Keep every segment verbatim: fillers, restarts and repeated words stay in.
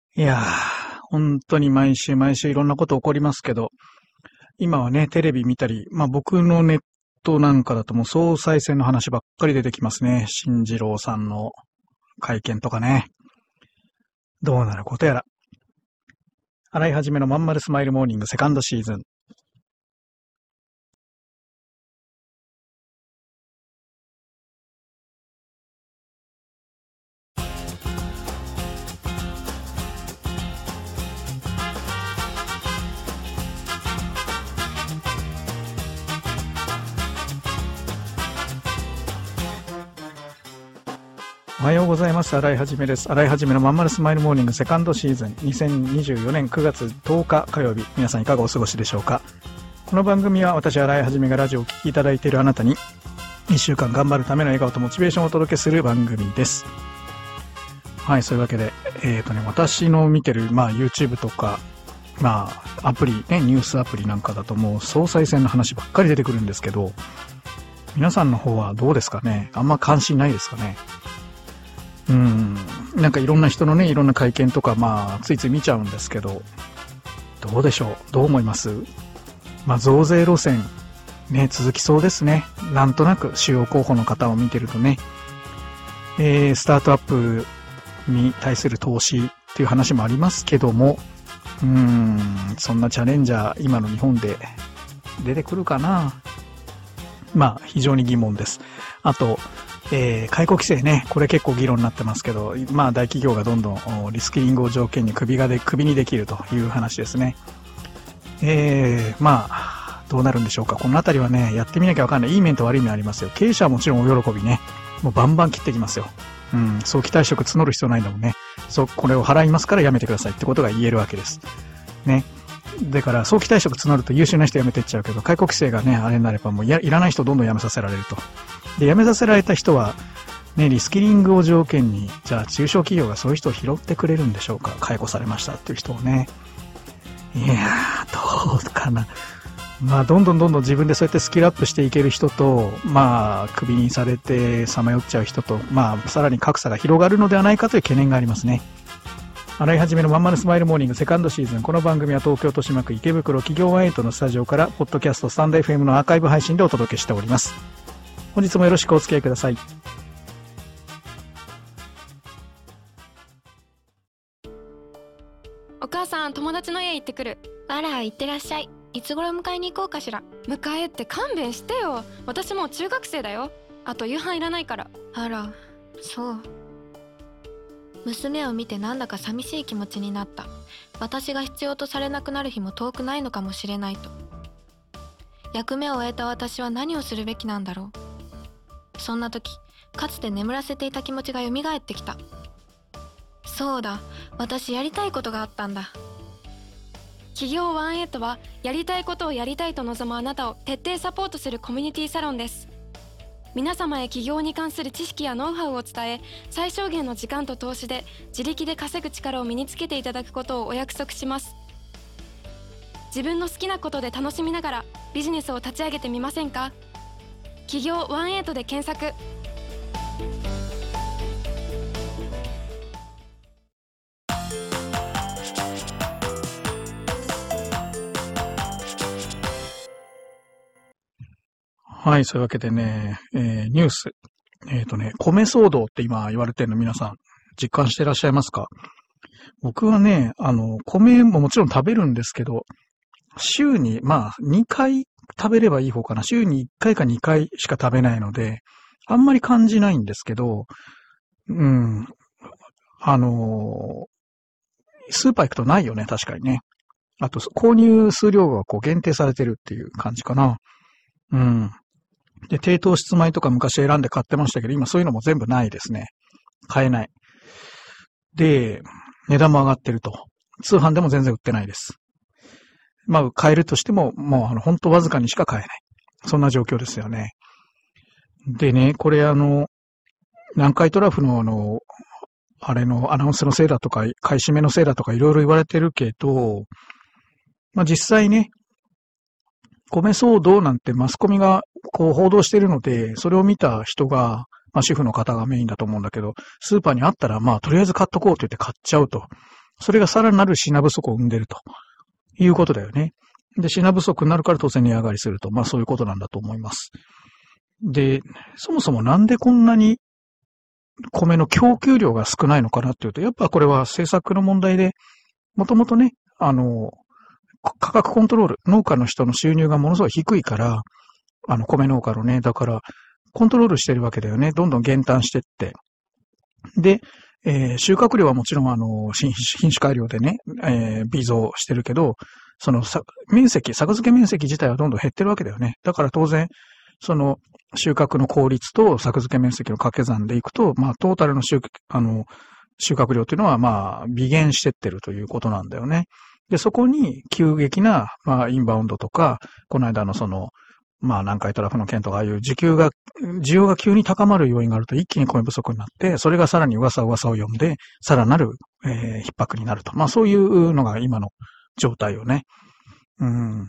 いやー、本当に毎週毎週いろんなこと起こりますけど、今はね、テレビ見たり、まあ僕のネットなんかだともう総裁選の話ばっかり出てきますね。進次郎さんの会見とかね。どうなることやら。洗い始めのまんまるスマイルモーニングセカンドシーズン。おはようございます。洗い始めです。洗い始めのまんまるスマイルモーニングセカンドシーズンにせんにじゅうよねんくがつとおか火曜日。皆さんいかがお過ごしでしょうか。この番組は私洗い始めがラジオを聴きいただいているあなたにいっしゅうかん頑張るための笑顔とモチベーションをお届けする番組です。はい、そういうわけで、えっとね、私の見てる、まあ YouTube とか、まあアプリね、ニュースアプリなんかだともう総裁選の話ばっかり出てくるんですけど、皆さんの方はどうですかね。あんま関心ないですかね。うん、なんかいろんな人のね、いろんな会見とか、まあ、ついつい見ちゃうんですけど、どうでしょう。どう思います？まあ、増税路線、ね、続きそうですね。なんとなく主要候補の方を見てるとね、えー、スタートアップに対する投資っていう話もありますけども、うーん、そんなチャレンジャー、今の日本で出てくるかな。まあ、非常に疑問です。あと、えー、解雇規制ね、これ結構議論になってますけど、まあ大企業がどんどんリスキリングを条件に首がで、首にできるという話ですね。えー、まあ、どうなるんでしょうか。このあたりはね、やってみなきゃわかんない。いい面と悪い面ありますよ。経営者はもちろんお喜びね。もうバンバン切ってきますよ。うん、早期退職募る必要ないんだもんね。そう、これを払いますからやめてくださいってことが言えるわけです。ね。だから早期退職募ると優秀な人辞めてっちゃうけど、解雇規制がね、あれになればもうやいらない人をどんどん辞めさせられると。で、辞めさせられた人は、ね、リスキリングを条件に、じゃあ中小企業がそういう人を拾ってくれるんでしょうか。解雇されましたっていう人をね。いやー、どうかな。まあ、どんどんどんどん自分でそうやってスキルアップしていける人と、まあ、クビにされてさまよっちゃう人と、まあ、さらに格差が広がるのではないかという懸念がありますね。洗い始めのまんまるスマイルモーニングセカンドシーズン。この番組は東京豊島区池袋企業ワンエイトのスタジオから、ポッドキャストスタンド エフエム のアーカイブ配信でお届けしております。本日もよろしくお付き合いください。 お母さん、友達の家行ってくる。 あら、行ってらっしゃい。いつ頃迎えに行こうかしら。 迎えって勘弁してよ。私もう中学生だよ。あと夕飯いらないから。 あら、そう。娘を見てなんだか寂しい気持ちになった。私が必要とされなくなる日も遠くないのかもしれないと。役目を終えた私は何をするべきなんだろう。そんな時、かつて眠らせていた気持ちが蘇ってきた。そうだ、私やりたいことがあったんだ。 企業ワンエイトはやりたいことをやりたいと望むあなたを徹底サポートするコミュニティサロンです。皆様へ起業に関する知識やノウハウを伝え、最小限の時間と投資で自力で稼ぐ力を身につけていただくことをお約束します。自分の好きなことで楽しみながらビジネスを立ち上げてみませんか。起業ワンエイトで検索。 はい、そういうわけでね、えー、ニュース。えっとね、米騒動って今言われてるの皆さん実感してらっしゃいますか？僕はね、あの、米ももちろん食べるんですけど、週に、まあ、にかい食べればいい方かな。週にいっかいかにかいしか食べないので、あんまり感じないんですけど、うん、あのー、スーパー行くとないよね、確かにね。あと、購入数量がこう限定されてるっていう感じかな。うん。で、低糖質米とか昔選んで買ってましたけど、今そういうのも全部ないですね。買えない。で、値段も上がってると。通販でも全然売ってないです。まあ、買えるとしても、もうあの、ほんとわずかにしか買えない。そんな状況ですよね。でね、これあの、南海トラフのあの、あれのアナウンスのせいだとか、買い占めのせいだとかいろいろ言われてるけど、まあ実際ね、米騒動なんてマスコミがこう報道してるので、それを見た人が、まあ主婦の方がメインだと思うんだけど、スーパーにあったらまあとりあえず買っとこうと言って買っちゃうとそれがさらなる品不足を生んでるということだよね。で、品不足になるから当然値上がりすると。まあそういうことなんだと思います。で、そもそもなんでこんなに米の供給量が少ないのかなっていうと、やっぱこれは政策の問題で、もともとね、あの、価格コントロール、農家の人の収入がものすごい低いから、あの、米農家のね、だから、コントロールしてるわけだよね。どんどん減反してって。で、えー、収穫量はもちろん、あの、品種改良でね、えー、微増してるけど、その、面積、作付け面積自体はどんどん減ってるわけだよね。だから当然、その、収穫の効率と作付け面積の掛け算でいくと、まあ、トータルの収、あの、収穫量っていうのは、まあ、微減してってるということなんだよね。で、そこに急激な、まあ、インバウンドとか、この間のその、まあ、南海トラフの件とか、ああいう需給が、需要が急に高まる要因があると一気に米不足になって、それがさらに噂噂を呼んで、さらなる、えー、逼迫になると。まあ、そういうのが今の状態よね。うん。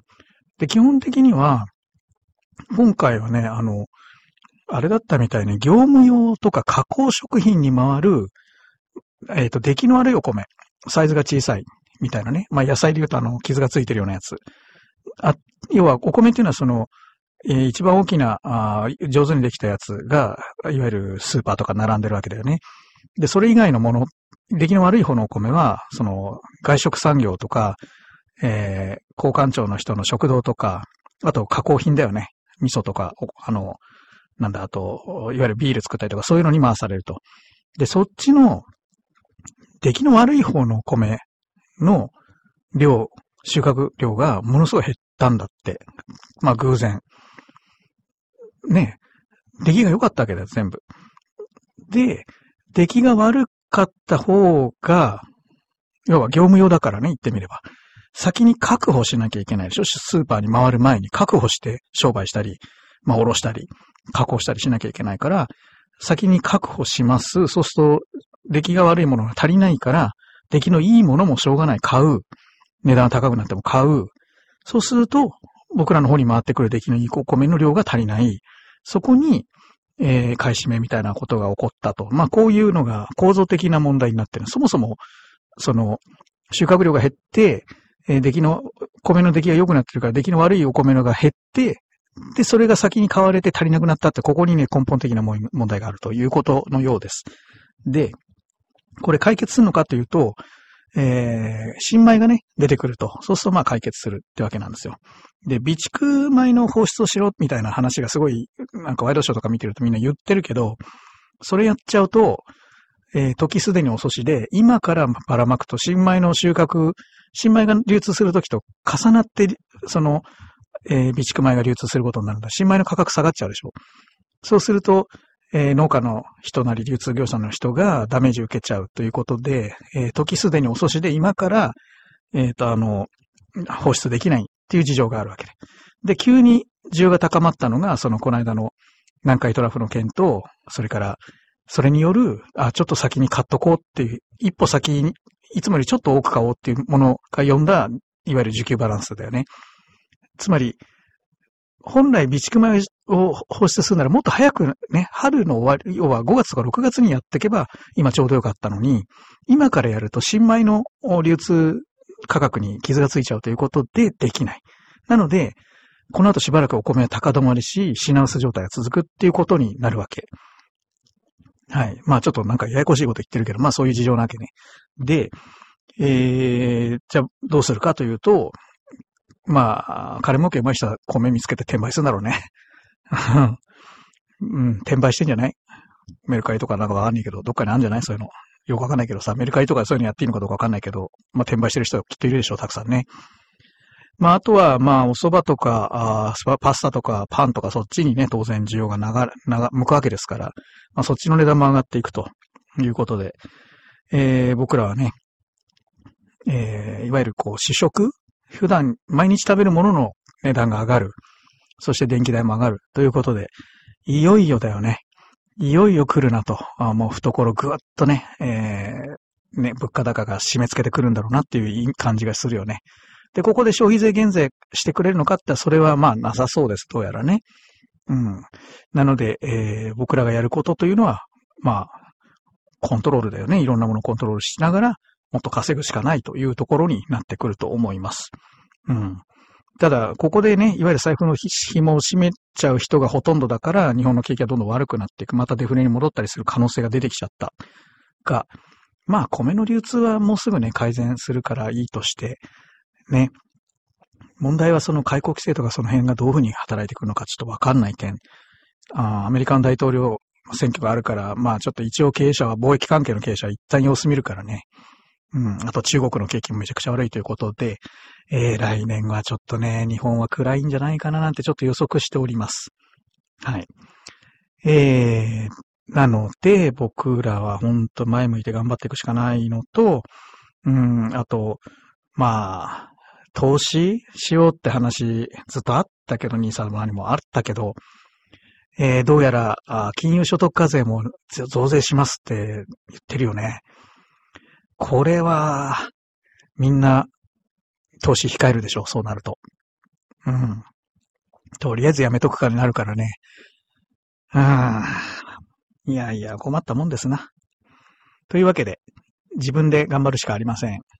で、基本的には、今回はね、あの、あれだったみたいね、業務用とか加工食品に回る、えっと、出来の悪いお米、サイズが小さいみたいなね。まあ、野菜で言うとあの、傷がついてるようなやつ。あ、要はお米っていうのはその、えー、一番大きなあ、上手にできたやつが、いわゆるスーパーとか並んでるわけだよね。で、それ以外のもの、出来の悪い方のお米は、その、外食産業とか、えー、工官庁の人の食堂とか、あと加工品だよね。味噌とか、あの、なんだ、あと、いわゆるビール作ったりとか、そういうのに回されると。で、そっちの、出来の悪い方の米の量、収穫量がものすごい減ったんだって。まあ偶然。ねえ。出来が良かったわけだよ、全部。で、出来が悪かった方が、要は業務用だからね、言ってみれば。先に確保しなきゃいけないでしょ。スーパーに回る前に確保して商売したり、まあおろしたり、加工したりしなきゃいけないから、先に確保します。そうすると、出来が悪いものが足りないから、出来のいいものもしょうがない。買う。値段高くなっても買う。そうすると、僕らの方に回ってくる出来のいいお米の量が足りない。そこに、えー、買い占めみたいなことが起こったと。まあ、こういうのが構造的な問題になってる。そもそも、その、収穫量が減って、えー、出来の、米の出来が良くなってるから、出来の悪いお米のが減って、で、それが先に買われて足りなくなったって、ここにね、根本的な問題があるということのようです。で、これ解決するのかというと、えー、新米がね、出てくると。そうするとまあ解決するってわけなんですよ。で、備蓄米の放出をしろみたいな話がすごい、なんかワイドショーとか見てるとみんな言ってるけど、それやっちゃうと、えー、時すでに遅しで、今からばらまくと新米の収穫、新米が流通するときと重なって、その、えー、備蓄米が流通することになるんだ。新米の価格下がっちゃうでしょ。そうすると、えー、農家の人なり流通業者の人がダメージ受けちゃうということで、えー、時すでに遅しで今から、えっと、あの、放出できないっていう事情があるわけで。で、急に需要が高まったのが、その、この間の南海トラフの件と、それから、それによる、あ、ちょっと先に買っとこうっていう、一歩先に、いつもよりちょっと多く買おうっていうものが呼んだ、いわゆる需給バランスだよね。つまり、本来備蓄米を放出するならもっと早くね、春の終わり、要はごがつとかろくがつにやっていけば今ちょうどよかったのに、今からやると新米の流通価格に傷がついちゃうということでできない。なので、この後しばらくお米は高止まりし、品薄状態が続くっていうことになるわけ。はい。まあちょっとなんかややこしいこと言ってるけど、まあそういう事情なわけね。で、えー、じゃあどうするかというと、まあ、金儲けうまい人は米見つけて転売するんだろうね。うん、転売してんじゃない？メルカリとかなんかわかんないけど、どっかにあるんじゃない？そういうの。よくわかんないけどさ、メルカリとかそういうのやっていいのかどうかわかんないけど、まあ転売してる人はきっといるでしょう、たくさんね。まああとは、まあお蕎麦とか、あパスタとかパンとかそっちにね、当然需要が流れ、向くわけですから、まあそっちの値段も上がっていくということで、えー、僕らはね、えー、いわゆるこう主食普段毎日食べるものの値段が上がる。そして電気代も上がる。ということで、いよいよだよね。いよいよ来るなと。あもう懐ぐわっとね、えー、ね、物価高が締め付けてくるんだろうなっていう感じがするよね。で、ここで消費税減税してくれるのかってそれはまあなさそうです。どうやらね。うん。なので、えー、僕らがやることというのは、まあ、コントロールだよね。いろんなものをコントロールしながら、 もっと稼ぐしかないというところになってくると思います。うん。ただ、ここでね、いわゆる財布の紐を締めちゃう人がほとんどだから、日本の景気はどんどん悪くなっていく。またデフレに戻ったりする可能性が出てきちゃった。が、まあ、米の流通はもうすぐね、改善するからいいとして、ね。問題はその開国規制とかその辺がどういうふうに働いてくるのかちょっとわかんない点。あアメリカの大統領選挙があるから、まあちょっと一応経営者は、貿易関係の経営者は一旦様子見るからね。うん。あと中国の景気もめちゃくちゃ悪いということで、えー、来年はちょっとね、日本は暗いんじゃないかななんてちょっと予測しております。はい。えー、なので、僕らはほんと前向いて頑張っていくしかないのと、うん、あと、まあ、投資しようって話ずっとあったけど、ニーサのにもあったけど、えー、どうやらあ金融所得課税も増税しますって言ってるよね。これは、みんな、投資控えるでしょう、そうなると。うん。とりあえずやめとくかになるからね。うん。いやいや、困ったもんですな。というわけで、自分で頑張るしかありません。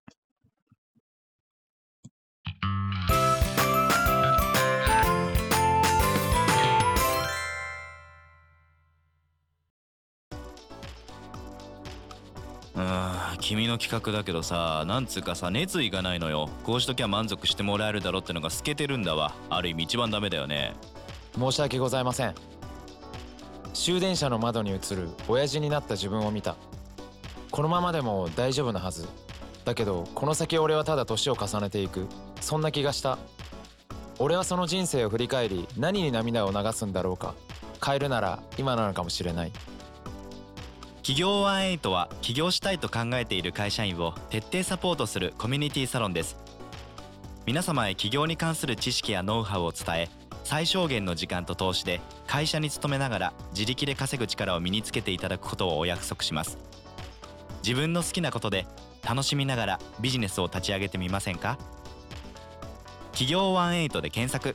うーん、君の企画だけどさ、なんつうかさ、熱意がないのよ。こうしときゃ満足してもらえるだろってのが透けてるんだわ。ある意味一番ダメだよね。 申し訳ございません。終電車の窓に映る親父になった自分を見た。このままでも大丈夫なはずだけど、この先俺はただ年を重ねていく、そんな気がした。俺はその人生を振り返り、何に涙を流すんだろうか。変えるなら今なのかもしれない。 企業ワンエイトは起業したいと考えている会社員を徹底サポートするコミュニティサロンです。皆様へ起業に関する知識やノウハウを伝え、最小限の時間と投資で会社に勤めながら自力で稼ぐ力を身につけていただくことをお約束します。自分の好きなことで楽しみながらビジネスを立ち上げてみませんか？企業ワンエイトで検索。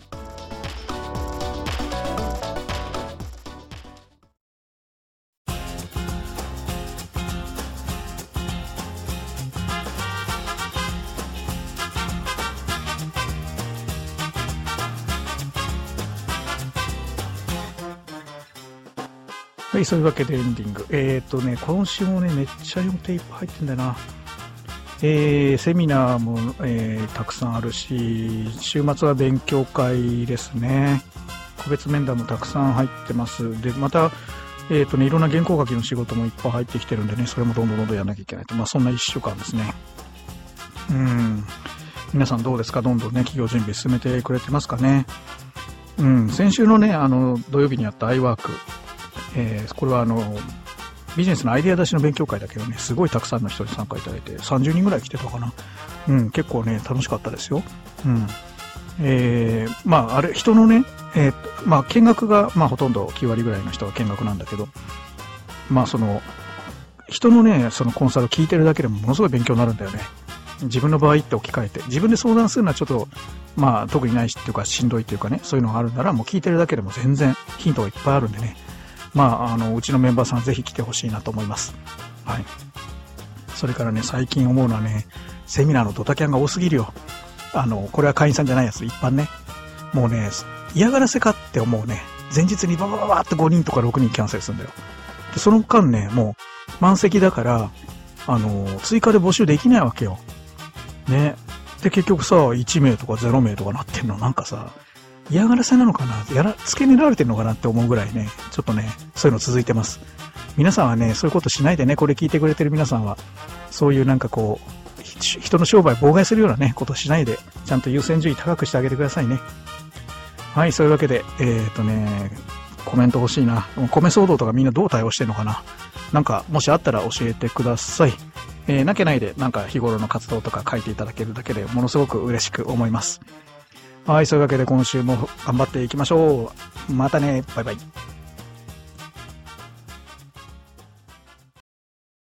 はい、そういうわけでエンディング。えっとね、今週もね、めっちゃ予定いっぱい入ってんだよな。えー、セミナーも、えー、たくさんあるし、週末は勉強会ですね。個別面談もたくさん入ってます。で、また、えっとね、いろんな原稿書きの仕事もいっぱい入ってきてるんでね、それもどんどんどんどんやらなきゃいけないと。まあ、そんないっしゅうかんですね。うん。皆さんどうですか？どんどんね、企業準備進めてくれてますかね。うん。先週のね、あの、土曜日にやった iWork。えー、これはあの、ビジネスのアイデア出しの勉強会だけどね、すごいたくさんの人に参加いただいて、さんじゅうにんぐらい来てたかな。うん、結構ね、楽しかったですよ。うん。えー、まあ、あれ、人のね、えー、まあ、見学が、まあ、ほとんどきわりぐらいの人が見学なんだけど、まあ、その、人のね、そのコンサルを聞いてるだけでもものすごい勉強になるんだよね。自分の場合って置き換えて、自分で相談するのはちょっと、まあ、特にないしっていうか、しんどいっていうかね、そういうのがあるなら、もう聞いてるだけでも全然ヒントがいっぱいあるんでね、まあ、あの、うちのメンバーさんぜひ来てほしいなと思います。はい。それからね、最近思うのはね、セミナーのドタキャンが多すぎるよ。あの、これは会員さんじゃないやつ、一般ね。もうね、嫌がらせかって思うね。前日にババババーってごにんとかろくにんキャンセルするんだよ。で、その間ね、もう満席だから、あの、追加で募集できないわけよ。ね。で、結局さ、いちめいとかゼロめいとかなってんの、なんかさ、嫌がらせなのかな、やら、付け狙われてるのかなって思うぐらいね、ちょっとね、そういうの続いてます。皆さんはね、そういうことしないでね、これ聞いてくれてる皆さんは、そういうなんかこう、人の商売妨害するようなね、ことしないで、ちゃんと優先順位高くしてあげてくださいね。はい、そういうわけで、えっとね、コメント欲しいな。米騒動とかみんなどう対応してんのかな。なんか、もしあったら教えてください。えー、なきゃないで、なんか日頃の活動とか書いていただけるだけでものすごく嬉しく思います。はい、そういうわけで今週も頑張っていきましょう。またね、バイバイ。